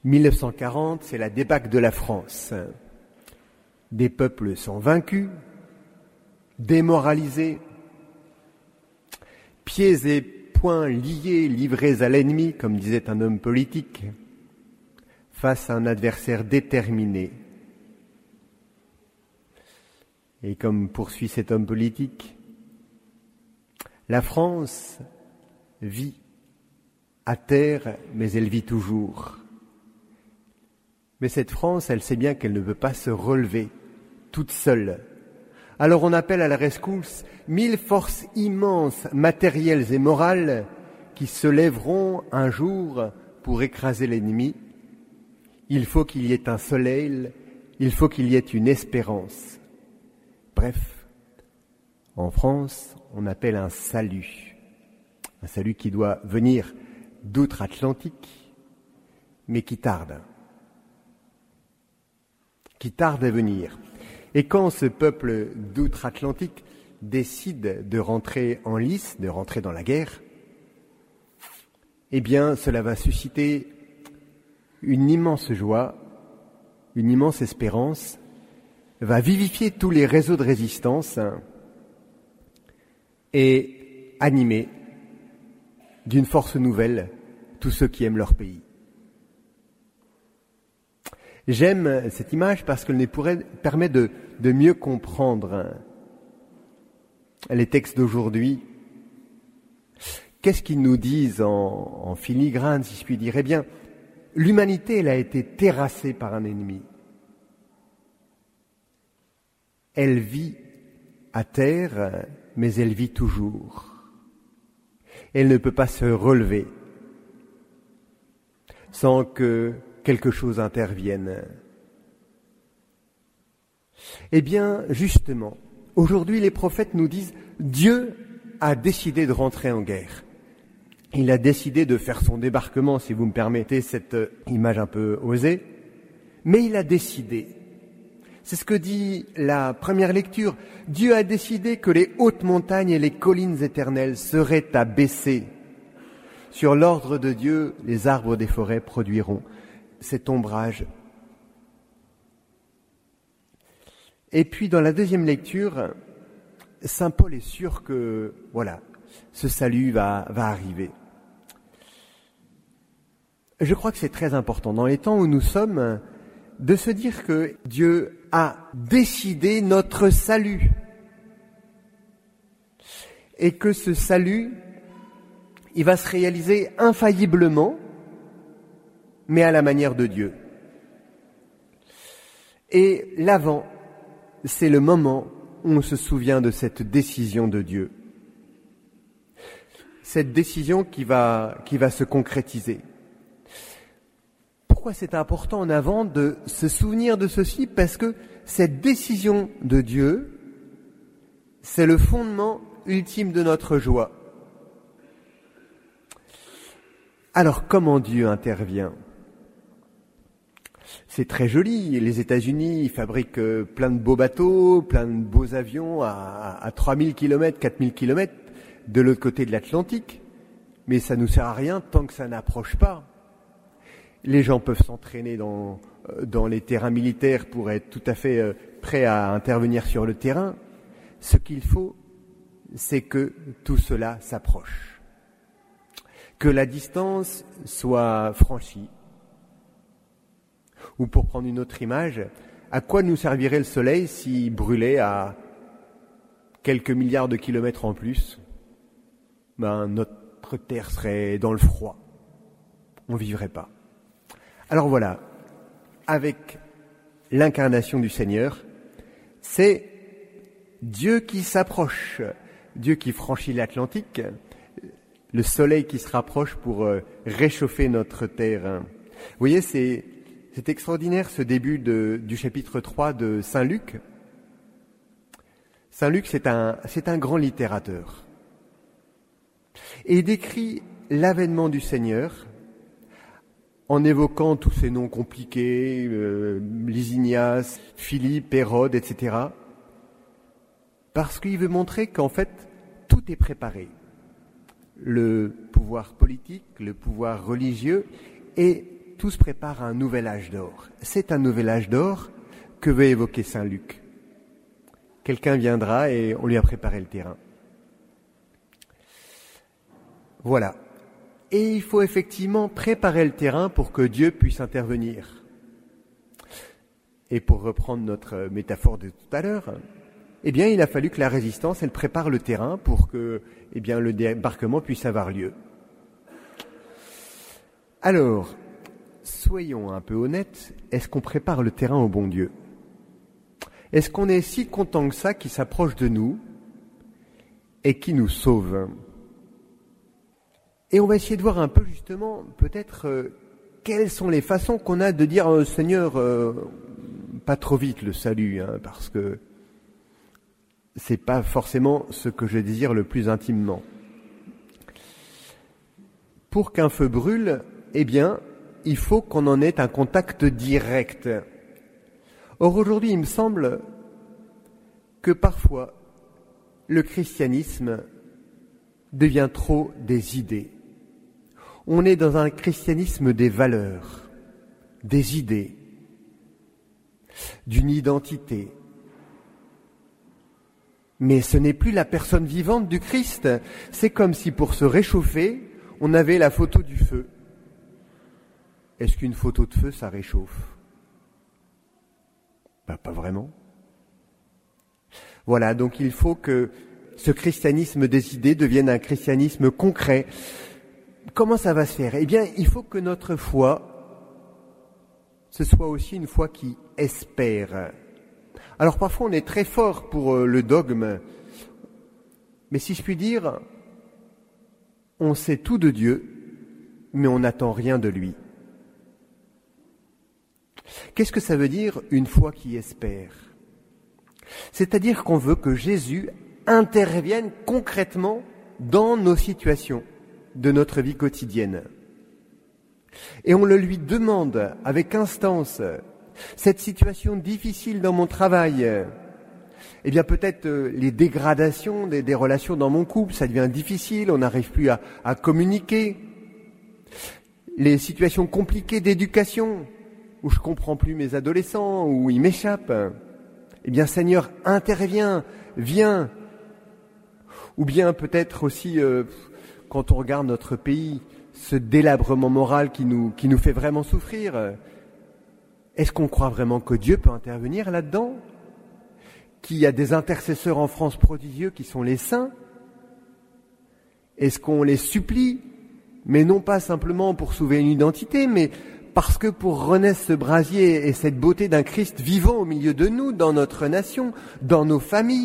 1940, c'est la débâcle de la France. Des peuples sont vaincus, démoralisés, pieds et poings liés, livrés à l'ennemi, comme disait un homme politique, face à un adversaire déterminé. Et comme poursuit cet homme politique, la France vit à terre, mais elle vit toujours. Mais cette France, elle sait bien qu'elle ne peut pas se relever toute seule. Alors on appelle à la rescousse 1000 forces immenses, matérielles et morales, qui se lèveront un jour pour écraser l'ennemi. Il faut qu'il y ait un soleil, il faut qu'il y ait une espérance. Bref, en France, on appelle un salut qui doit venir d'outre-Atlantique, mais qui tarde à venir. Et quand ce peuple d'outre-Atlantique décide de rentrer en lice, de rentrer dans la guerre, eh bien, cela va susciter une immense joie, une immense espérance, va vivifier tous les réseaux de résistance et animer d'une force nouvelle tous ceux qui aiment leur pays. J'aime cette image parce qu'elle nous permet de mieux comprendre les textes d'aujourd'hui. Qu'est-ce qu'ils nous disent en filigrane, si je puis dire ? Eh bien, l'humanité, elle a été terrassée par un ennemi. Elle vit à terre, mais elle vit toujours. Elle ne peut pas se relever sans que quelque chose intervienne. Eh bien, justement, aujourd'hui, les prophètes nous disent « Dieu a décidé de rentrer en guerre. Il a décidé de faire son débarquement, si vous me permettez cette image un peu osée, mais il a décidé. » C'est ce que dit la première lecture. Dieu a décidé que les hautes montagnes et les collines éternelles seraient abaissées. Sur l'ordre de Dieu, les arbres des forêts produiront cet ombrage. Et puis dans la deuxième lecture, saint Paul est sûr que, voilà, ce salut va arriver. Je crois que c'est très important, dans les temps où nous sommes, de se dire que Dieu a décidé notre salut. Et que ce salut, il va se réaliser infailliblement, mais à la manière de Dieu. Et l'avant, c'est le moment où on se souvient de cette décision de Dieu. Cette décision qui va se concrétiser. Pourquoi c'est important en avant de se souvenir de ceci ? Parce que cette décision de Dieu, c'est le fondement ultime de notre joie. Alors comment Dieu intervient ? C'est très joli. Les États-Unis fabriquent plein de beaux bateaux, plein de beaux avions à 3000 km, 4000 km de l'autre côté de l'Atlantique. Mais ça nous sert à rien tant que ça n'approche pas. Les gens peuvent s'entraîner dans les terrains militaires pour être tout à fait prêts à intervenir sur le terrain. Ce qu'il faut, c'est que tout cela s'approche. Que la distance soit franchie. Ou pour prendre une autre image, à quoi nous servirait le soleil s'il brûlait à quelques milliards de kilomètres en plus ? Notre terre serait dans le froid. On ne vivrait pas. Alors voilà, avec l'incarnation du Seigneur, c'est Dieu qui s'approche, Dieu qui franchit l'Atlantique, le soleil qui se rapproche pour réchauffer notre terre. Vous voyez, c'est extraordinaire ce début du chapitre 3 de Saint Luc. Saint Luc, c'est un grand littérateur. Et il décrit l'avènement du Seigneur en évoquant tous ces noms compliqués, Lysinias, Philippe, Hérode, etc. Parce qu'il veut montrer qu'en fait, tout est préparé. Le pouvoir politique, le pouvoir religieux, et tout se prépare à un nouvel âge d'or. C'est un nouvel âge d'or que veut évoquer saint Luc. Quelqu'un viendra et on lui a préparé le terrain. Voilà. Et il faut effectivement préparer le terrain pour que Dieu puisse intervenir. Et pour reprendre notre métaphore de tout à l'heure, eh bien, il a fallu que la résistance, elle prépare le terrain pour que, eh bien, le débarquement puisse avoir lieu. Alors, soyons un peu honnêtes, est-ce qu'on prépare le terrain au bon Dieu ? Est-ce qu'on est si content que ça qu'il s'approche de nous et qui nous sauve ? Et on va essayer de voir un peu justement, peut-être, quelles sont les façons qu'on a de dire Seigneur, pas trop vite le salut, hein, parce que c'est pas forcément ce que je désire le plus intimement. Pour qu'un feu brûle, eh bien, il faut qu'on en ait un contact direct. Or, aujourd'hui, il me semble que parfois, le christianisme devient trop des idées. On est dans un christianisme des valeurs, des idées, d'une identité. Mais ce n'est plus la personne vivante du Christ. C'est comme si pour se réchauffer, on avait la photo du feu. Est-ce qu'une photo de feu, ça réchauffe ? Ben, pas vraiment. Voilà, donc il faut que ce christianisme des idées devienne un christianisme concret. Comment ça va se faire ? Eh bien, il faut que notre foi, ce soit aussi une foi qui espère. Alors parfois on est très fort pour le dogme, mais si je puis dire, on sait tout de Dieu, mais on n'attend rien de lui. Qu'est-ce que ça veut dire une foi qui espère ? C'est-à-dire qu'on veut que Jésus intervienne concrètement dans nos situations de notre vie quotidienne. Et on le lui demande avec instance. Cette situation difficile dans mon travail, eh bien peut-être les dégradations des relations dans mon couple, ça devient difficile, on n'arrive plus à communiquer. Les situations compliquées d'éducation, où je comprends plus mes adolescents, où ils m'échappent. Eh bien Seigneur, interviens, viens. Ou bien peut-être aussi, quand on regarde notre pays, ce délabrement moral qui nous fait vraiment souffrir. Est-ce qu'on croit vraiment que Dieu peut intervenir là-dedans ? Qu'il y a des intercesseurs en France prodigieux qui sont les saints ? Est-ce qu'on les supplie, mais non pas simplement pour sauver une identité, mais parce que pour renaître ce brasier et cette beauté d'un Christ vivant au milieu de nous, dans notre nation, dans nos familles ?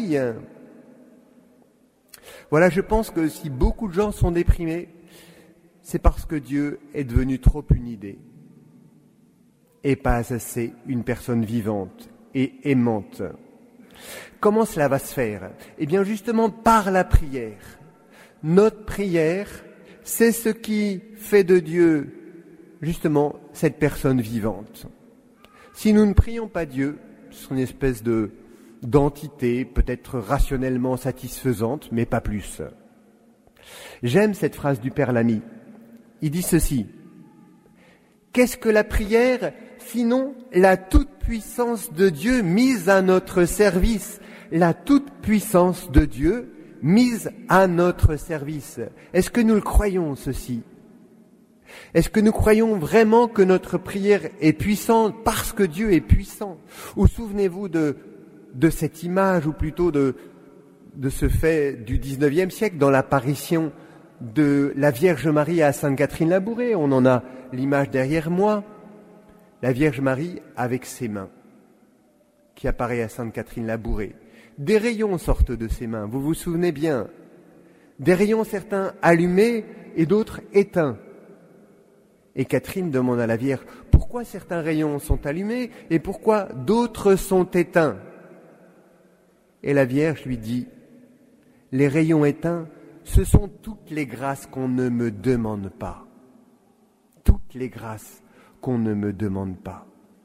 Voilà, je pense que si beaucoup de gens sont déprimés, c'est parce que Dieu est devenu trop une idée. Et pas assez une personne vivante et aimante. Comment cela va se faire ? Eh bien justement par la prière. Notre prière, c'est ce qui fait de Dieu justement cette personne vivante. Si nous ne prions pas Dieu, c'est une espèce d'entité peut-être rationnellement satisfaisante, mais pas plus. J'aime cette phrase du Père Lamy. Il dit ceci. Qu'est-ce que la prière ? Sinon, la toute-puissance de Dieu mise à notre service. La toute-puissance de Dieu mise à notre service. Est-ce que nous le croyons, ceci ? Est-ce que nous croyons vraiment que notre prière est puissante parce que Dieu est puissant ? Ou souvenez-vous de cette image, ou plutôt de ce fait du 19e siècle, dans l'apparition de la Vierge Marie à Sainte Catherine Labouré. On en a l'image derrière moi. La Vierge Marie avec ses mains, qui apparaît à Sainte Catherine Labouré. Des rayons sortent de ses mains, vous vous souvenez bien. Des rayons certains allumés et d'autres éteints. Et Catherine demande à la Vierge, pourquoi certains rayons sont allumés et pourquoi d'autres sont éteints ? Et la Vierge lui dit, les rayons éteints, ce sont toutes les grâces qu'on ne me demande pas. Toutes les grâces qu'on ne me demande pas.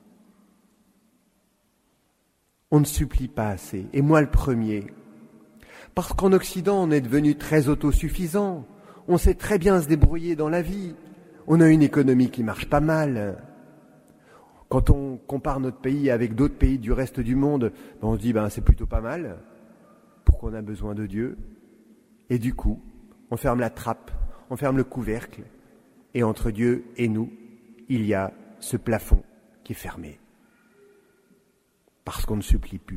On ne supplie pas assez, et moi le premier. Parce qu'en Occident, on est devenu très autosuffisant, on sait très bien se débrouiller dans la vie, On a une économie qui marche pas mal. Quand on compare notre pays avec d'autres pays du reste du monde, on se dit c'est plutôt pas mal. Pourquoi on a besoin de Dieu? Et du coup, on ferme la trappe, on ferme le couvercle, et entre Dieu et nous, il y a ce plafond qui est fermé. Parce qu'on ne supplie plus.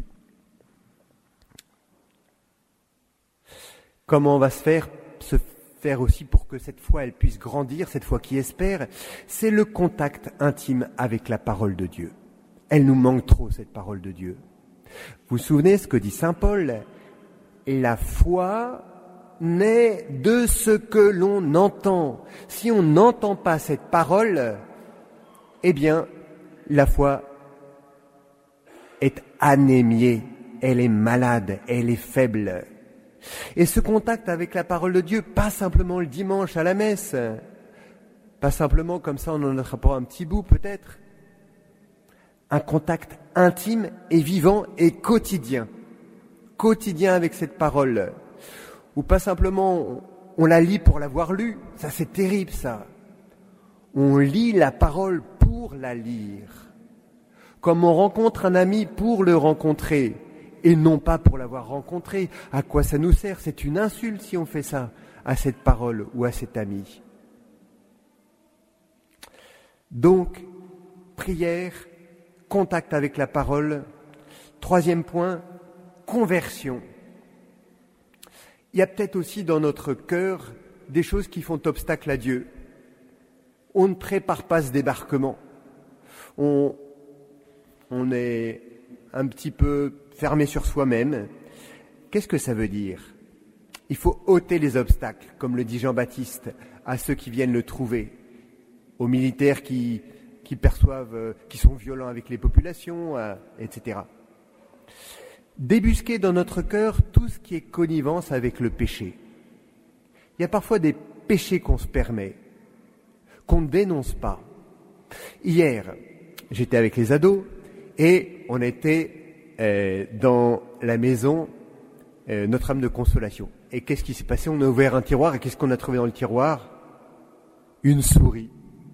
Comment on va se faire aussi pour que cette foi elle puisse grandir, cette foi qui espère? C'est le contact intime avec la parole de Dieu. Elle nous manque trop, cette parole de Dieu. Vous vous souvenez ce que dit saint Paul? La foi naît de ce que l'on entend. Si on n'entend pas cette parole, eh bien, la foi est anémiée, elle est malade, elle est faible. Et ce contact avec la parole de Dieu, pas simplement le dimanche à la messe, pas simplement comme ça on en attrapera un petit bout peut-être, un contact intime et vivant et quotidien avec cette parole, ou pas simplement on la lit pour l'avoir lue, ça c'est terrible ça. On lit la parole pour la lire, comme on rencontre un ami pour le rencontrer, et non pas pour l'avoir rencontré. À quoi ça nous sert? C'est une insulte si on fait ça à cette parole ou à cet ami. Donc, prière, contact avec la parole. Troisième point, conversion. Il y a peut-être aussi dans notre cœur des choses qui font obstacle à Dieu. On ne prépare pas ce débarquement. On est un petit peu fermé sur soi-même. Qu'est-ce que ça veut dire? Il faut ôter les obstacles, comme le dit Jean-Baptiste, à ceux qui viennent le trouver, aux militaires qui perçoivent, qui sont violents avec les populations, etc. Débusquer dans notre cœur tout ce qui est connivence avec le péché. Il y a parfois des péchés qu'on se permet, qu'on ne dénonce pas. Hier, j'étais avec les ados et on était dans la maison Notre-Dame de Consolation. Et qu'est-ce qui s'est passé? On a ouvert un tiroir et qu'est-ce qu'on a trouvé dans le tiroir? Une souris.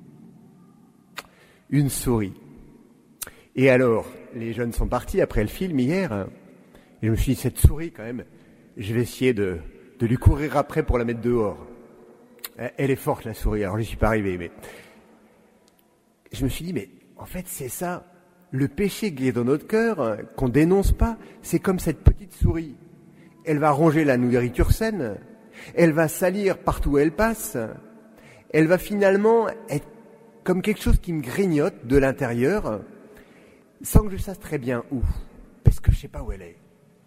Une souris. Et alors, les jeunes sont partis après le film hier, et je me suis dit, cette souris quand même, je vais essayer de lui courir après pour la mettre dehors. Elle est forte la souris, alors je n'y suis pas arrivé, mais je me suis dit, mais en fait c'est ça, le péché qui est dans notre cœur, qu'on dénonce pas, c'est comme cette petite souris. Elle va ronger la nourriture saine, elle va salir partout où elle passe, elle va finalement être comme quelque chose qui me grignote de l'intérieur, sans que je sache très bien où, parce que je ne sais pas où elle est.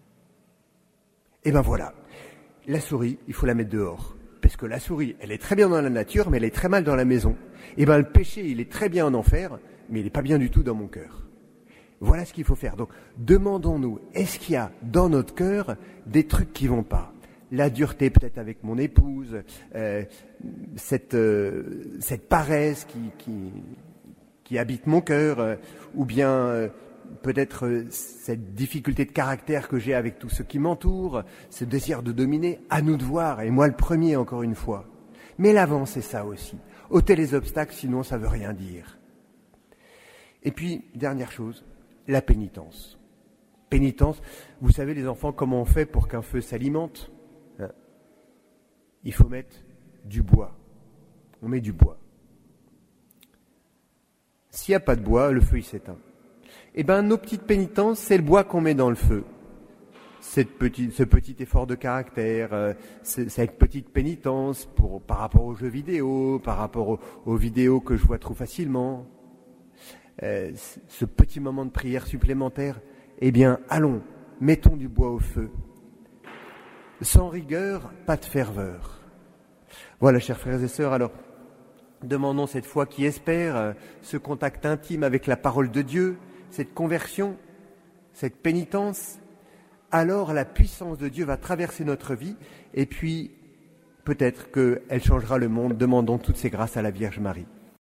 Et ben voilà, la souris, il faut la mettre dehors. Parce que la souris, elle est très bien dans la nature, mais elle est très mal dans la maison. Et ben le péché, il est très bien en enfer, mais il n'est pas bien du tout dans mon cœur. Voilà ce qu'il faut faire. Donc, demandons-nous, est-ce qu'il y a dans notre cœur des trucs qui vont pas? La dureté peut-être avec mon épouse, cette paresse qui habite mon cœur, ou bien peut-être cette difficulté de caractère que j'ai avec tous ceux qui m'entourent, ce désir de dominer, à nous de voir, et moi le premier encore une fois. Mais l'avant, c'est ça aussi. Ôter les obstacles, sinon ça veut rien dire. Et puis, dernière chose, la pénitence. Pénitence, vous savez les enfants, comment on fait pour qu'un feu s'alimente? Il faut mettre du bois. On met du bois. S'il n'y a pas de bois, le feu il s'éteint. Eh bien, nos petites pénitences, c'est le bois qu'on met dans le feu. Ce petit effort de caractère, cette petite pénitence par rapport aux jeux vidéo, par rapport aux vidéos que je vois trop facilement, ce petit moment de prière supplémentaire, eh bien, allons, mettons du bois au feu. Sans rigueur, pas de ferveur. Voilà, chers frères et sœurs, alors, demandons cette foi qui espère, ce contact intime avec la parole de Dieu, cette conversion, cette pénitence, alors la puissance de Dieu va traverser notre vie, et puis peut-être qu'elle changera le monde. Demandons toutes ces grâces à la Vierge Marie.